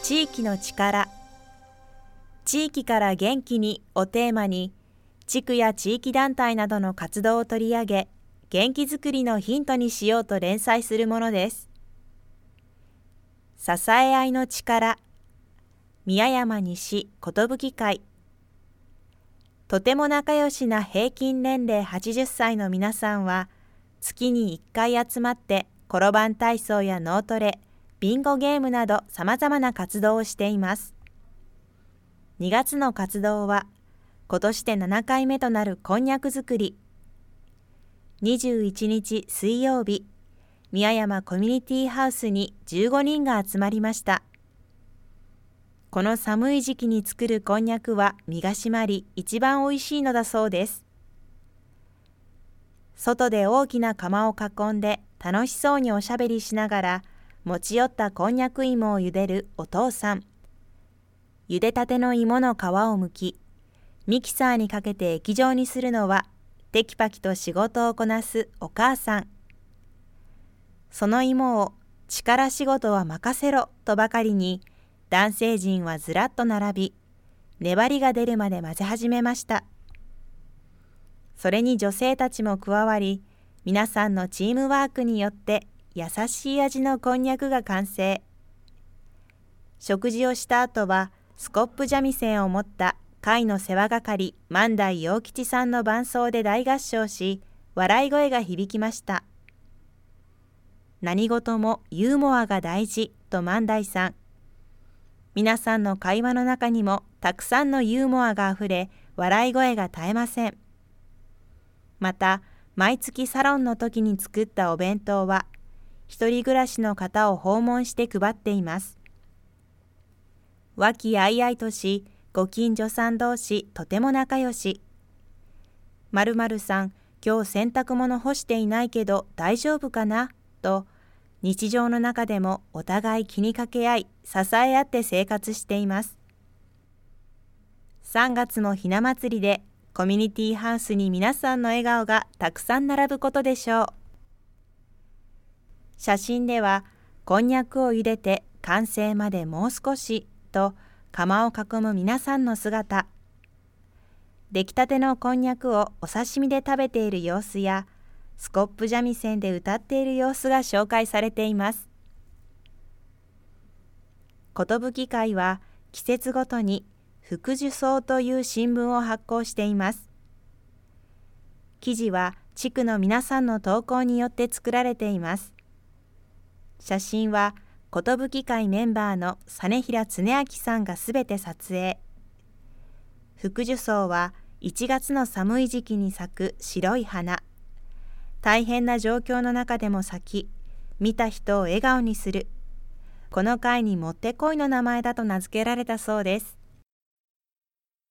地域の力、地域から元気にをテーマに、地区や地域団体などの活動を取り上げ、元気づくりのヒントにしようと連載するものです。支え合いの力、宮山西寿会。とても仲良しな平均年齢80歳の皆さんは、月に1回集まって転ばん体操や脳トレ、ビンゴゲームなど様々な活動をしています。2月の活動は、今年で7回目となるこんにゃく作り。21日水曜日、宮山コミュニティハウスに15人が集まりました。この寒い時期に作るこんにゃくは身が締まり一番おいしいのだそうです。外で大きな釜を囲んで楽しそうにおしゃべりしながら持ち寄ったこんにゃく芋を茹でるお父さん。茹でたての芋の皮を剥き、ミキサーにかけて液状にするのはテキパキと仕事をこなすお母さん。その芋を力仕事は任せろとばかりに男性陣はずらっと並び、粘りが出るまで混ぜ始めました。それに女性たちも加わり、皆さんのチームワークによって優しい味のこんにゃくが完成。食事をした後はスコップ三味線を持った会の世話係万代陽吉さんの伴奏で大合唱し、笑い声が響きました。何事もユーモアが大事と万代さん。皆さんの会話の中にもたくさんのユーモアがあふれ、笑い声が絶えません。また、毎月サロンの時に作ったお弁当は、一人暮らしの方を訪問して配っています。和気あいあいとし、ご近所さん同士とても仲良し。〇〇さん、今日洗濯物干していないけど大丈夫かなと、日常の中でもお互い気にかけ合い、支え合って生活しています。3月もひな祭りで、コミュニティハウスに皆さんの笑顔がたくさん並ぶことでしょう。写真では、こんにゃくを茹でて完成までもう少しと釜を囲む皆さんの姿。出来たてのこんにゃくをお刺身で食べている様子や、スコップ三味線で歌っている様子が紹介されています。寿会は季節ごとに福寿草という新聞を発行しています。記事は地区の皆さんの投稿によって作られています。写真は寿会メンバーの実平恒明さんがすべて撮影。福寿草は1月の寒い時期に咲く白い花。大変な状況の中でも咲き、見た人を笑顔にする。この会にもってこいの名前だと名付けられたそうです。